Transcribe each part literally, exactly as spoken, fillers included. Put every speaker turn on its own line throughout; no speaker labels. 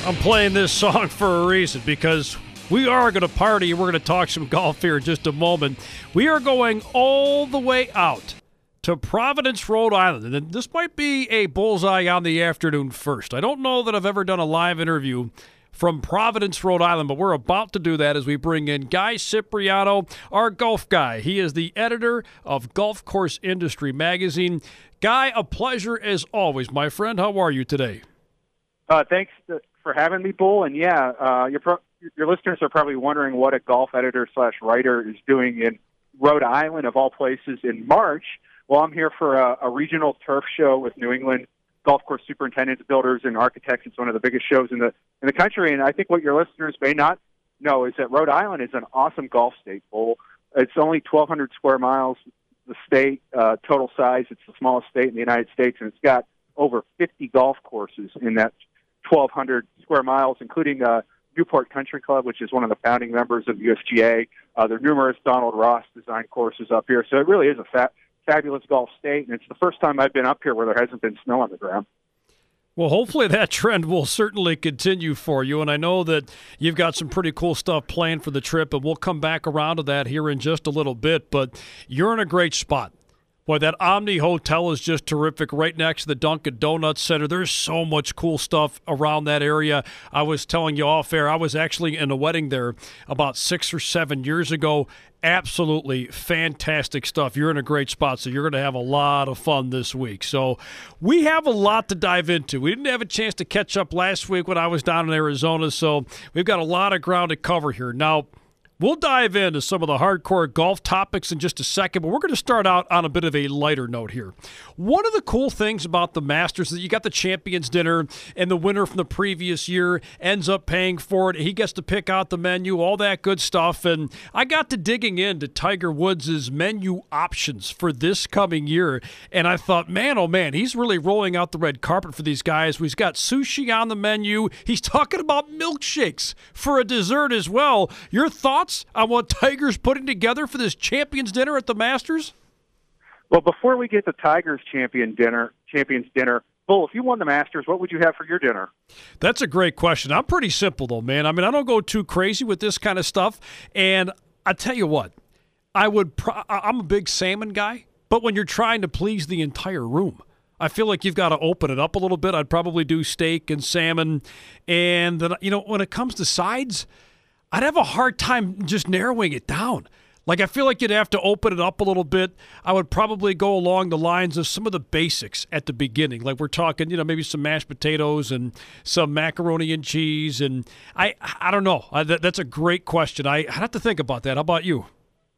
I'm playing this song for a reason because we are going to party. We're going to talk some golf here in just a moment. We are going all the way out to Providence, Rhode Island. And this might be a bullseye on the afternoon first. I don't know that I've ever done a live interview from Providence, Rhode Island, but we're about to do that as we bring in Guy Cipriano, our golf guy. He is the editor of Golf Course Industry Magazine. Guy, a pleasure as always, my friend. How are you today?
Uh, thanks for having me, Bull. And yeah, uh, your pro- your listeners are probably wondering what a golf editor slash writer is doing in Rhode Island, of all places, in March. Well, I'm here for a, a regional turf show with New England golf course superintendents, builders, and architects. It's one of the biggest shows in the in the country. And I think what your listeners may not know is that Rhode Island is an awesome golf state, Bull. It's only twelve hundred square miles, the state, uh, total size. It's the smallest state in the United States, and it's got over fifty golf courses in that twelve hundred square miles, including uh, Newport Country Club, which is one of the founding members of U S G A. Uh, there are numerous Donald Ross designed courses up here. So it really is a fa- fabulous golf state, and it's the first time I've been up here where there hasn't been snow on the ground.
Well, hopefully that trend will certainly continue for you, and I know that you've got some pretty cool stuff planned for the trip, and we'll come back around to that here in just a little bit, but you're in a great spot. Boy, that Omni Hotel is just terrific right next to the Dunkin' Donuts Center. There's so much cool stuff around that area. I was telling you off air, I was actually in a wedding there about six or seven years ago. Absolutely fantastic stuff. You're in a great spot, so you're going to have a lot of fun this week. So we have a lot to dive into. We didn't have a chance to catch up last week when I was down in Arizona, so we've got a lot of ground to cover here. Now, we'll dive into some of the hardcore golf topics in just a second, but we're going to start out on a bit of a lighter note here. One of the cool things about the Masters is that you got the Champions Dinner, and the winner from the previous year ends up paying for it. He gets to pick out the menu, all that good stuff, and I got to digging into Tiger Woods' menu options for this coming year, and I thought, man, oh man, he's really rolling out the red carpet for these guys. He's got sushi on the menu. He's talking about milkshakes for a dessert as well. Your thoughts on what Tiger's putting together for this Champions Dinner at the Masters?
Well, before we get to Tiger's champion dinner, Champions Dinner, Bull, if you won the Masters, what would you have for your dinner?
That's a great question. I'm pretty simple, though, man. I mean, I don't go too crazy with this kind of stuff. And I tell you what, I would. Pro- I'm a big salmon guy, but when you're trying to please the entire room, I feel like you've got to open it up a little bit. I'd probably do steak and salmon. And, then, you know, when it comes to sides, I'd have a hard time just narrowing it down. Like, I feel like you'd have to open it up a little bit. I would probably go along the lines of some of the basics at the beginning. Like, we're talking, you know, maybe some mashed potatoes and some macaroni and cheese. And I I don't know. I, that, that's a great question. I, I'd have to think about that. How about you?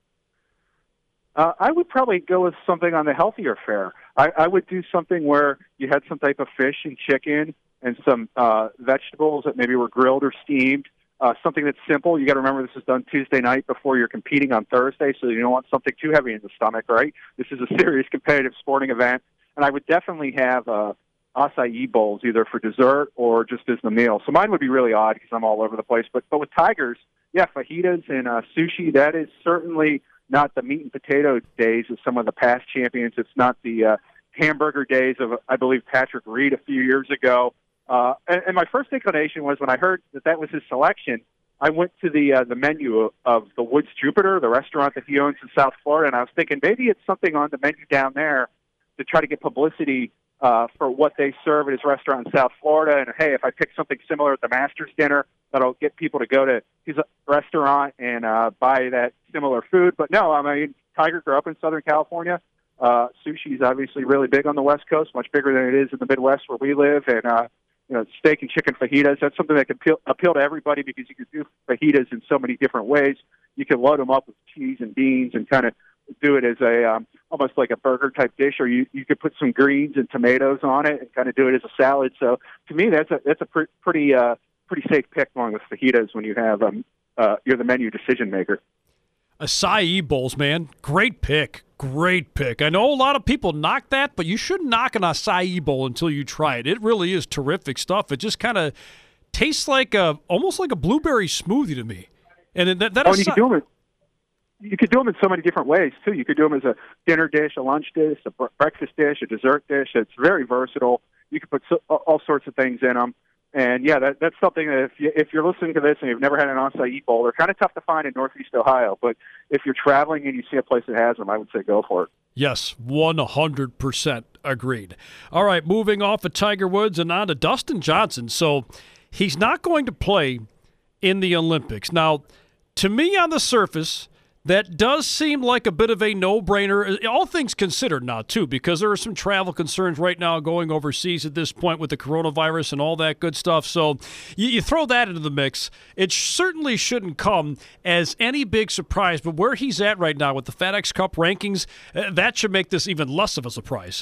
Uh, I would probably go with something on the healthier fare. I, I would do something where you had some type of fish and chicken and some uh, vegetables that maybe were grilled or steamed. Uh, something that's simple. You got to remember this is done Tuesday night before you're competing on Thursday, so you don't want something too heavy in the stomach, right? This is a serious competitive sporting event. And I would definitely have uh, acai bowls either for dessert or just as the meal. So mine would be really odd because I'm all over the place. But but with Tigers, yeah, fajitas and uh, sushi, that is certainly not the meat and potato days of some of the past champions. It's not the uh, hamburger days of, I believe, Patrick Reed a few years ago. Uh, and, and my first inclination was when I heard that that was his selection, I went to the uh, the menu of, of the Woods Jupiter, the restaurant that he owns in South Florida, and I was thinking maybe it's something on the menu down there to try to get publicity uh, for what they serve at his restaurant in South Florida. And, hey, if I pick something similar at the Masters dinner, that'll get people to go to his restaurant and uh, buy that similar food. But, no, I mean, Tiger grew up in Southern California. Uh, sushi is obviously really big on the West Coast, much bigger than it is in the Midwest where we live, and uh you know, steak and chicken fajitas, that's something that can appeal, appeal to everybody because you can do fajitas in so many different ways. You can load them up with cheese and beans and kind of do it as a um, almost like a burger type dish, or you, you could put some greens and tomatoes on it and kind of do it as a salad. So to me, that's a that's a pr- pretty uh, pretty safe pick along with fajitas when you have um, uh, you're the menu decision maker.
Acai bowls, man, great pick. Great pick. I know a lot of people knock that, but you shouldn't knock an acai bowl until you try it. It really is terrific stuff. It just kind of tastes like a, almost like a blueberry smoothie to me. And that, that
oh,
aci-
you can do them. You could do them in so many different ways too. You could do them as a dinner dish, a lunch dish, a breakfast dish, a dessert dish. It's very versatile. You could put so, all sorts of things in them. And yeah, that, that's something that if, you, if you're listening to this and you've never had an acai bowl, they're kind of tough to find in Northeast Ohio. But if you're traveling and you see a place that has them, I would say go for it.
Yes, one hundred percent agreed. All right, moving off of Tiger Woods and on to Dustin Johnson. So he's not going to play in the Olympics. Now, to me on the surface, that does seem like a bit of a no-brainer, all things considered now, too, because there are some travel concerns right now going overseas at this point with the coronavirus and all that good stuff. So you, you throw that into the mix. It certainly shouldn't come as any big surprise, but where he's at right now with the FedEx Cup rankings, uh, that should make this even less of a surprise.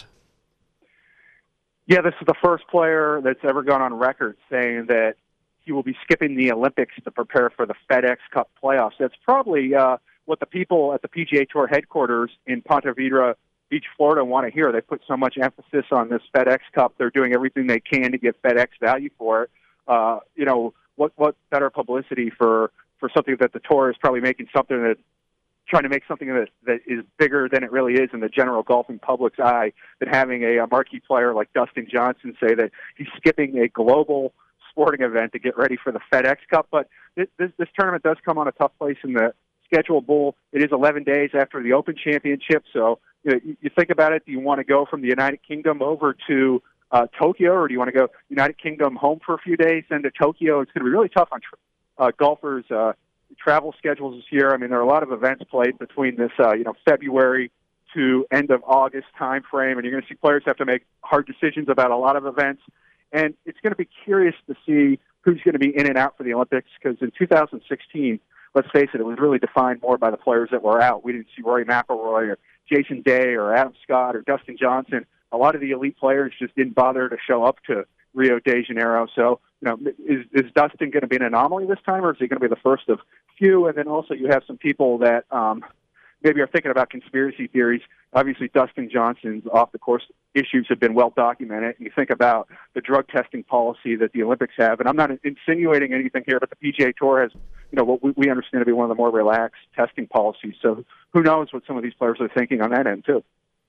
Yeah, this is the first player that's ever gone on record saying that he will be skipping the Olympics to prepare for the FedEx Cup playoffs. That's probably uh, what the people at the P G A Tour headquarters in Ponte Vedra Beach, Florida want to hear. They put so much emphasis on this FedEx Cup. They're doing everything they can to get FedEx value for it. Uh, you know, what what better publicity for, for something that the Tour is probably making something that trying to make something that, that is bigger than it really is in the general golfing public's eye than having a, a marquee player like Dustin Johnson say that he's skipping a global sporting event to get ready for the FedEx Cup. But this, this, this tournament does come on a tough place in the schedule. Bull. It is eleven days after the Open Championship. So you know, you, you think about it. Do you want to go from the United Kingdom over to uh, Tokyo, or do you want to go United Kingdom home for a few days, then to Tokyo? It's going to be really tough on uh, golfers' uh, travel schedules this year. I mean, there are a lot of events played between this, uh, you know, February to end of August time frame, and you're going to see players have to make hard decisions about a lot of events. And it's going to be curious to see who's going to be in and out for the Olympics, because in two thousand sixteen, let's face it, it was really defined more by the players that were out. We didn't see Rory McIlroy or Jason Day or Adam Scott or Dustin Johnson. A lot of the elite players just didn't bother to show up to Rio de Janeiro. So, you know, is, is Dustin going to be an anomaly this time, or is he going to be the first of few? And then also you have some people that um, maybe are thinking about conspiracy theories. Obviously, Dustin Johnson's off-the-course issues have been well documented. You think about the drug testing policy that the Olympics have, and I'm not insinuating anything here, but the P G A Tour has, you know, what we, we understand to be one of the more relaxed testing policies. So who knows what some of these players are thinking on that end, too.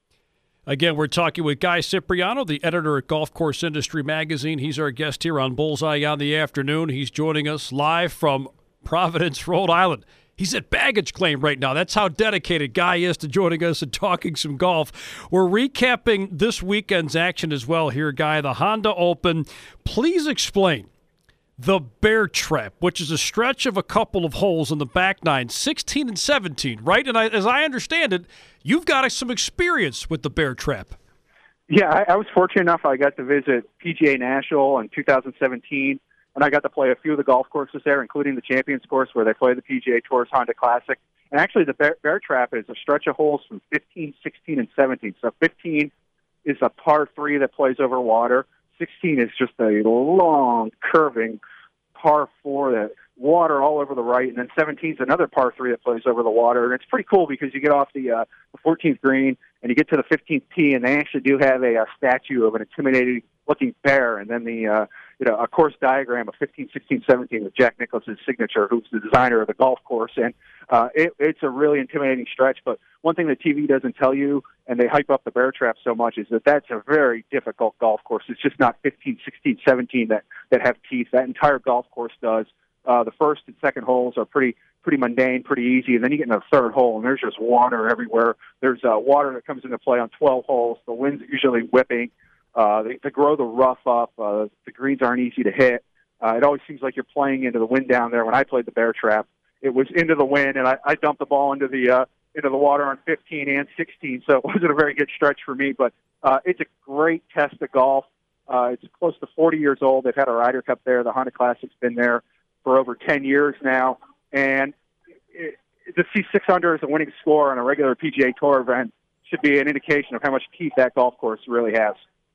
Again, we're talking with Guy Cipriano, the editor at Golf Course Industry Magazine. He's our guest here on Bullseye on the Afternoon. He's joining us live from Providence, Rhode Island. He's at baggage claim right now. That's how dedicated Guy is to joining us and talking some golf. We're recapping this weekend's action as well here, Guy. The Honda Open. Please explain the Bear Trap, which is a stretch of a couple of holes in the back nine, sixteen and seventeen, right? And I, as I understand it, you've got some experience with the Bear Trap.
Yeah, I, I was fortunate enough. I got to visit P G A National in two thousand seventeen, and I got to play a few of the golf courses there, including the Champions Course where they play the P G A Tour's Honda Classic. And actually, the Bear, Bear Trap is a stretch of holes from fifteen, sixteen, and seventeen. So fifteen is a par three that plays over water. sixteen is just a long, curving par four that water all over the right, and then seventeen is another par three that plays over the water. And it's pretty cool because you get off the, uh, the fourteenth green and you get to the fifteenth tee, and they actually do have a, a statue of an intimidating-looking bear, and then the uh, you know a course diagram of fifteen, sixteen, seventeen with Jack Nicklaus's signature, who's the designer of the golf course. And uh, it, it's a really intimidating stretch. But one thing that T V doesn't tell you, and they hype up the Bear Trap so much, is that that's a very difficult golf course. It's just not fifteen, sixteen, seventeen that, that have teeth. That entire golf course does. Uh, the first and second holes are pretty pretty mundane, pretty easy, and then you get in the third hole, and there's just water everywhere. There's uh, water that comes into play on twelve holes. The wind's usually whipping. Uh, they, they grow the rough up. Uh, the greens aren't easy to hit. Uh, it always seems like you're playing into the wind down there. When I played the Bear Trap, it was into the wind, and I, I dumped the ball into the uh, into the water on fifteen and sixteen, so it wasn't a very good stretch for me. But uh, it's a great test of golf. Uh, it's close to forty years old. They've had a Ryder Cup there. The Honda Classic's been there for over ten years now. And it, to see six under as a winning score on a regular P G A Tour event should be an indication of how much teeth that golf course really has.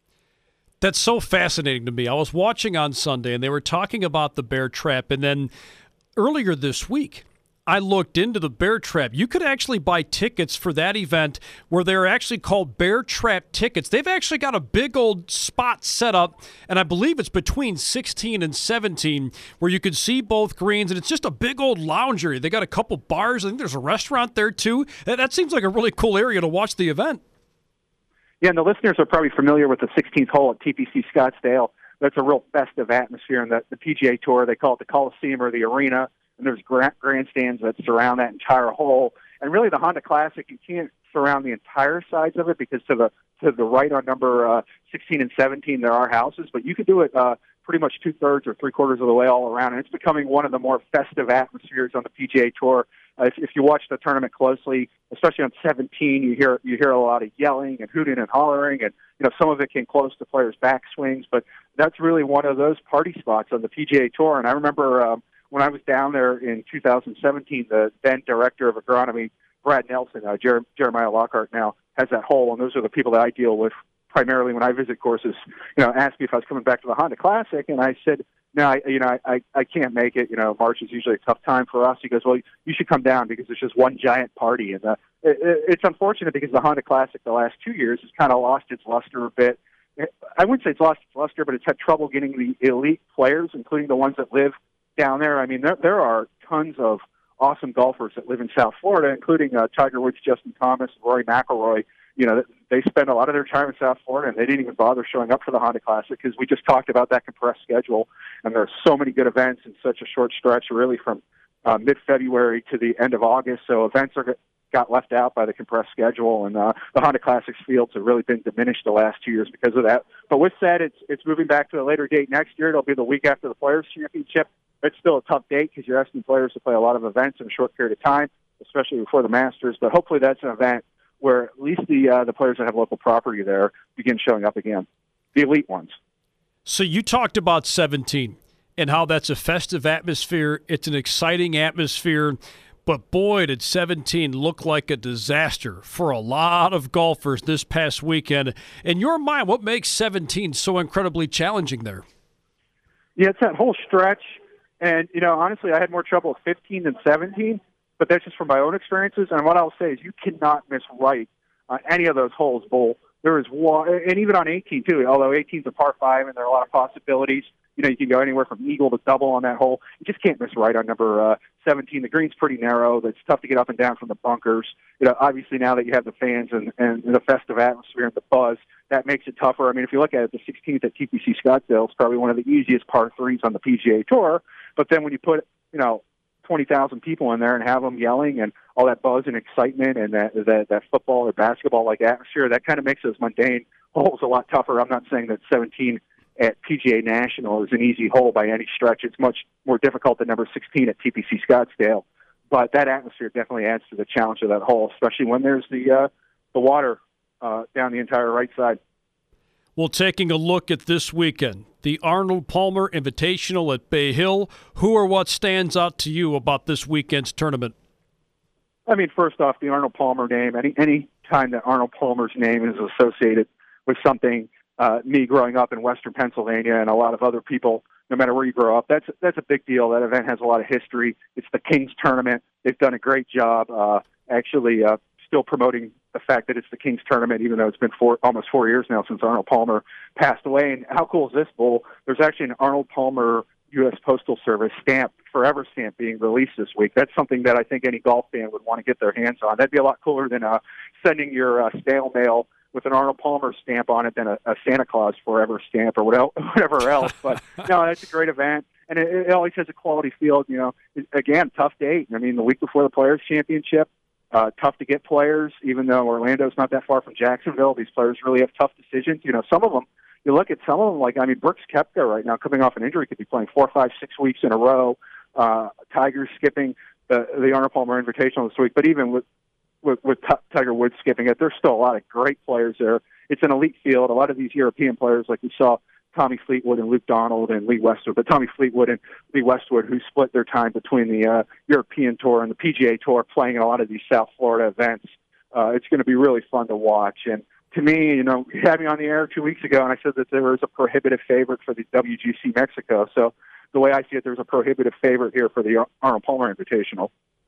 That's so fascinating to me. I was watching on Sunday, and they were talking about the Bear Trap, and then earlier this week, I looked into the Bear Trap. You could actually buy tickets for that event where they're actually called Bear Trap tickets. They've actually got a big old spot set up, and I believe it's between sixteen and seventeen, where you can see both greens, and it's just a big old lounge area. They got a couple bars. I think there's a restaurant there, too. That, that seems like a really cool area to watch the event.
Yeah, and the listeners are probably familiar with the sixteenth hole at T P C Scottsdale. that's a real festive atmosphere. And the, the P G A Tour, they call it the Coliseum or the Arena, and there's grand, grandstands that surround that entire hole. And really, the Honda Classic, you can't surround the entire sides of it because to the to the right on number uh, sixteen and seventeen, there are houses, but you could do it uh, pretty much two-thirds or three-quarters of the way all around, and it's becoming one of the more festive atmospheres on the P G A Tour. Uh, if, if you watch the tournament closely, especially on seventeen, you hear you hear a lot of yelling and hooting and hollering, and you know some of it came close to players' backswings, but that's really one of those party spots on the P G A Tour. And I remember um, when I was down there in two thousand seventeen, the then director of agronomy, Brad Nelson, uh, Jer- Jeremiah Lockhart now has that hole, and those are the people that I deal with primarily when I visit courses. You know, asked me if I was coming back to the Honda Classic, and I said, no, I, you know, I, I, I can't make it. You know, March is usually a tough time for us. He goes, well, you should come down because it's just one giant party. And uh, it, it's unfortunate because the Honda Classic the last two years has kind of lost its luster a bit. I wouldn't say it's lost its luster, but it's had trouble getting the elite players, including the ones that live down there. I mean, there, there are tons of awesome golfers that live in South Florida, including uh, Tiger Woods, Justin Thomas, Rory McIlroy. You know, they spend a lot of their time in South Florida, and they didn't even bother showing up for the Honda Classic because we just talked about that compressed schedule, and there are so many good events in such a short stretch, really from uh, mid-February to the end of August. So events are got left out by the compressed schedule, and uh, the Honda Classics fields have really been diminished the last two years because of that. But with that, it's it's moving back to a later date next year. It'll be the week after the Players' Championship. It's still a tough date because you're asking players to play a lot of events in a short period of time, especially before the Masters. But hopefully that's an event where at least the uh, the players that have local property there begin showing up again, the elite ones.
So you talked about seventeen and how that's a festive atmosphere. It's an exciting atmosphere. But boy, did seventeen look like a disaster for a lot of golfers this past weekend. In your mind, what makes seventeen so incredibly challenging there?
Yeah, it's that whole stretch. And, you know, honestly, I had more trouble with fifteen than seventeen, but that's just from my own experiences. And what I'll say is you cannot miss right on any of those holes, Bull. There is one, and even on eighteen, too, although eighteen is a par five and there are a lot of possibilities. You know, you can go anywhere from eagle to double on that hole. You just can't miss right on number uh, seventeen. The green's pretty narrow. It's tough to get up and down from the bunkers. You know, obviously now that you have the fans and, and the festive atmosphere and the buzz, that makes it tougher. I mean, if you look at it, the sixteenth at T P C Scottsdale is probably one of the easiest par threes on the P G A Tour. But then when you put, you know, twenty thousand people in there and have them yelling and all that buzz and excitement and that that, that football or basketball-like atmosphere, that kind of makes those mundane holes a lot tougher. I'm not saying that seventeen at P G A National is an easy hole by any stretch. It's much more difficult than number sixteen at T P C Scottsdale. But that atmosphere definitely adds to the challenge of that hole, especially when there's the uh, the water uh, down the entire right side.
Well, taking a look at this weekend, the Arnold Palmer Invitational at Bay Hill, who or what stands out to you about this weekend's tournament?
I mean, first off, the Arnold Palmer name. Any any time that Arnold Palmer's name is associated with something, uh, me growing up in Western Pennsylvania and a lot of other people, no matter where you grow up, that's that's a big deal. That event has a lot of history. It's the King's Tournament. They've done a great job uh, actually uh, still promoting the fact that it's the King's Tournament, even though it's been four, almost four years now since Arnold Palmer passed away. And how cool is this, Bull? There's actually an Arnold Palmer U S Postal Service stamp, forever stamp, being released this week. That's something that I think any golf fan would want to get their hands on. That'd be a lot cooler than uh, sending your uh, snail mail with an Arnold Palmer stamp on it than a, a Santa Claus forever stamp or whatever else. But no, that's a great event. And it, it always has a quality field. You know, it, again, tough date. I mean, the week before the Players' Championship, uh, tough to get players, even though Orlando's not that far from Jacksonville. These players really have tough decisions. You know, some of them, you look at some of them, like, I mean, Brooks Koepka right now, coming off an injury, could be playing four, five, six weeks in a row. Uh, Tiger's skipping the, the Arnold Palmer Invitational this week. But even with, with, with T- Tiger Woods skipping it, there's still a lot of great players there. It's an elite field. A lot of these European players, like we saw Tommy Fleetwood and Luke Donald and Lee Westwood, but Tommy Fleetwood and Lee Westwood, who split their time between the uh, European Tour and the P G A Tour, playing in a lot of these South Florida events. Uh, it's going to be really fun to watch. And to me, you know, you had me on the air two weeks ago, and I said that there was a prohibitive favorite for the W G C Mexico. So the way I see it, there's a prohibitive favorite here for the Arnold Palmer Invitational.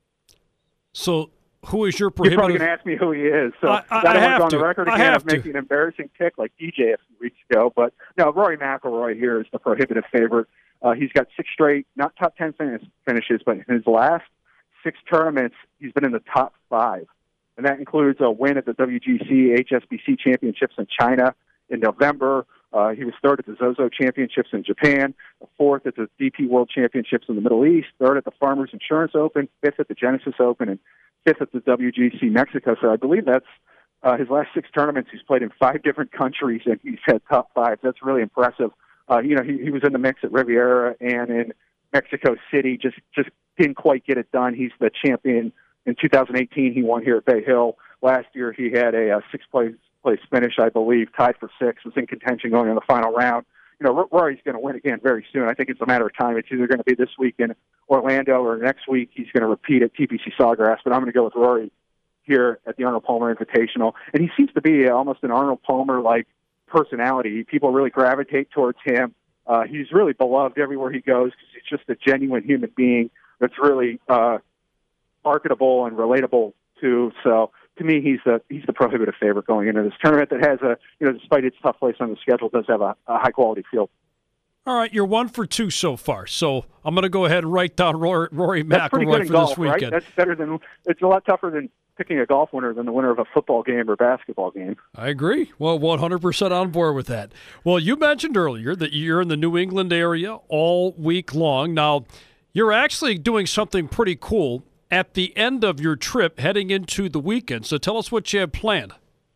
So who is your prohibitive?
You're probably going to ask me who he is. So
I, I,
I don't
I
want
have
to go on
to.
the record
I
again
have
of making
to.
an embarrassing pick like D J a few weeks ago. But no, Rory McIlroy here is the prohibitive favorite. Uh, he's got six straight, not top ten finish, finishes, but in his last six tournaments, he's been in the top five. And that includes a win at the W G C H S B C Championships in China in November, Uh, he was third at the Zozo Championships in Japan, fourth at the D P World Championships in the Middle East, third at the Farmers Insurance Open, fifth at the Genesis Open, and fifth at the W G C Mexico. So I believe that's uh, his last six tournaments. He's played in five different countries, and he's had top five. That's really impressive. Uh, you know, he, he was in the mix at Riviera and in Mexico City, just just didn't quite get it done. He's the champion. In two thousand eighteen, he won here at Bay Hill. Last year, he had a, a sixth-place place finish, I believe, tied for six, was in contention going in the final round. You know, Rory's going to win again very soon. I think it's a matter of time. It's either going to be this week in Orlando or next week. He's going to repeat at T P C Sawgrass, but I'm going to go with Rory here at the Arnold Palmer Invitational. And he seems to be almost an Arnold Palmer-like personality. People really gravitate towards him. Uh, he's really beloved everywhere he goes because he's just a genuine human being that's really uh, marketable and relatable too. So to me, he's the he's the prohibitive favorite going into this tournament that has a, you know, despite its tough place on the schedule, does have a, a high quality field.
All right, you're one for two so far. So I'm going to go ahead and write down Rory, Rory McIlroy for
golf,
this weekend.
Right? That's better than it's a lot tougher than picking a golf winner than the winner of a football game or basketball game.
I agree. Well, one hundred percent on board with that. Well, you mentioned earlier that you're in the New England area all week long. Now, you're actually doing something pretty cool at the end of your trip heading into the weekend. So tell us what you have planned.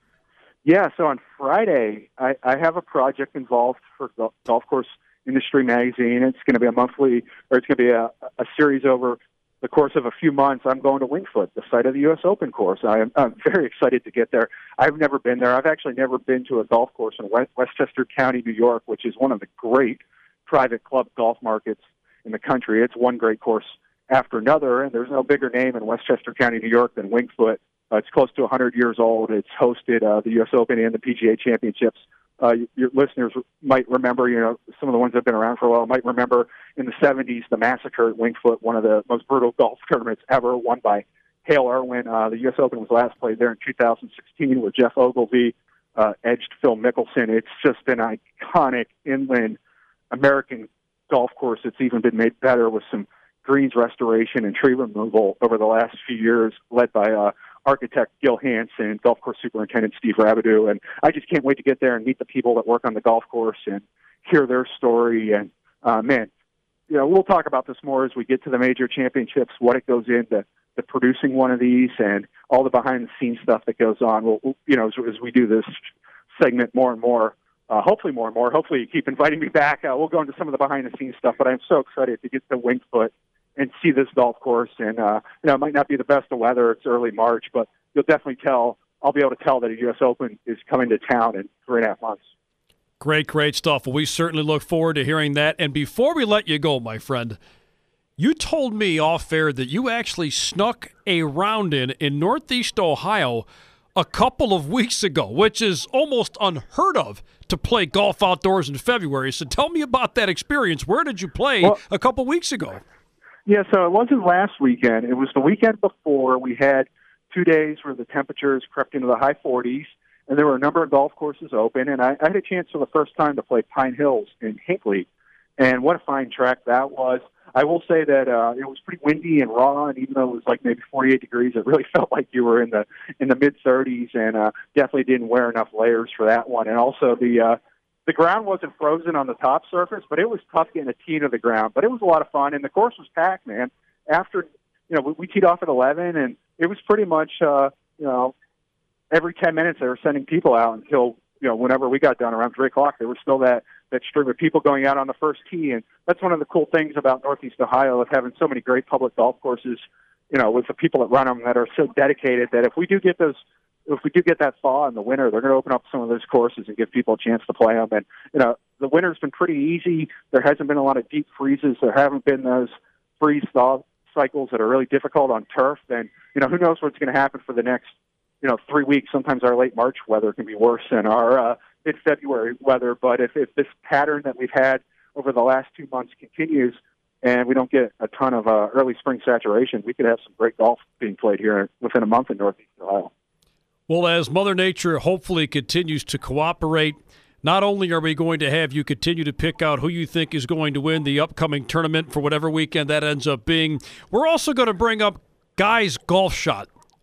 Yeah, so on Friday, I, I have a project involved for the Golf Course Industry Magazine. It's going to be a monthly, or it's going to be a, a series over the course of a few months. I'm going to Winged Foot, the site of the U S Open course. I am, I'm very excited to get there. I've never been there. I've actually never been to a golf course in West, Westchester County, New York, which is one of the great private club golf markets in the country. It's one great course after another, and there's no bigger name in Westchester County, New York than Winged Foot. Uh, it's close to one hundred years old. It's hosted uh, the U S Open and the P G A Championships. Uh, your listeners might remember, you know, some of the ones that have been around for a while might remember in the seventies, the massacre at Winged Foot, one of the most brutal golf tournaments ever, won by Hale Irwin. Uh, the U S Open was last played there in two thousand sixteen where Jeff Ogilvy uh, edged Phil Mickelson. It's just an iconic inland American golf course. It's even been made better with some greens restoration and tree removal over the last few years, led by uh, architect Gil Hansen, golf course superintendent Steve Rabideau. And I just can't wait to get there and meet the people that work on the golf course and hear their story. And, uh, man, you know, we'll talk about this more as we get to the major championships, what it goes into to producing one of these and all the behind-the-scenes stuff that goes on. We'll, you know, as, as we do this segment more and more, uh, hopefully more and more, hopefully you keep inviting me back. Uh, we'll go into some of the behind-the-scenes stuff, but I'm so excited to get to Winged Foot and see this golf course. And, uh, you know, it might not be the best of weather. It's early March, but you'll definitely tell, I'll be able to tell that a U S Open is coming to town in three and a half months.
Great, great stuff. Well, we certainly look forward to hearing that. And before we let you go, my friend, you told me off air that you actually snuck a round in in Northeast Ohio a couple of weeks ago, which is almost unheard of to play golf outdoors in February. So tell me about that experience. Where did you play well, a couple weeks ago?
Yeah, so it wasn't last weekend. It was the weekend before. We had two days where the temperatures crept into the high forties, and there were a number of golf courses open. And I, I had a chance for the first time to play Pine Hills in Hinckley, and what a fine track that was. I will say that uh, it was pretty windy and raw, and even though it was like maybe forty-eight degrees, it really felt like you were in the in the mid thirties, and uh, definitely didn't wear enough layers for that one. And also the uh, the ground wasn't frozen on the top surface, but it was tough getting a tee to the ground. But it was a lot of fun, and the course was packed, man. After, you know, we, we teed off at eleven, and it was pretty much, uh, you know, every ten minutes they were sending people out until, you know, whenever we got done around three o'clock, there was still that, that stream of people going out on the first tee. And that's one of the cool things about Northeast Ohio, of having so many great public golf courses, you know, with the people that run them that are so dedicated that if we do get those, if we do get that thaw in the winter, they're going to open up some of those courses and give people a chance to play them. And, you know, the winter's been pretty easy. There hasn't been a lot of deep freezes. There haven't been those freeze-thaw cycles that are really difficult on turf. And, you know, who knows what's going to happen for the next, you know, three weeks. Sometimes our late March weather can be worse than our uh, mid-February weather. But if, if this pattern that we've had over the last two months continues and we don't get a ton of uh, early spring saturation, we could have some great golf being played here within a month in Northeast Ohio.
Well, as Mother Nature hopefully continues to cooperate, not only are we going to have you continue to pick out who you think is going to win the upcoming tournament for whatever weekend that ends up being, we're also going to bring up Guy's Golf Shot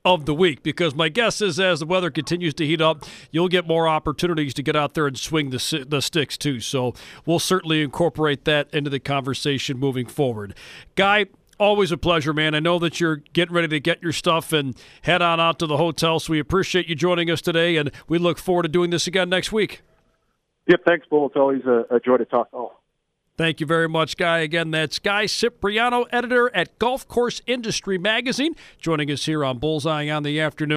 of the week, because my guess is as the weather continues to heat up, you'll get more opportunities to get out there and swing the, the sticks too. So we'll certainly incorporate that into the conversation moving forward. Guy, always a pleasure, man. I know that you're getting ready to get your stuff and head on out to the hotel, so we appreciate you joining us today, and we look forward to doing this again next week.
Yep, thanks, Bull. It's always a, a joy to talk. Oh.
Thank you very much, Guy. Again, that's Guy Cipriano, editor at Golf Course Industry Magazine, joining us here on Bullseye on the Afternoon.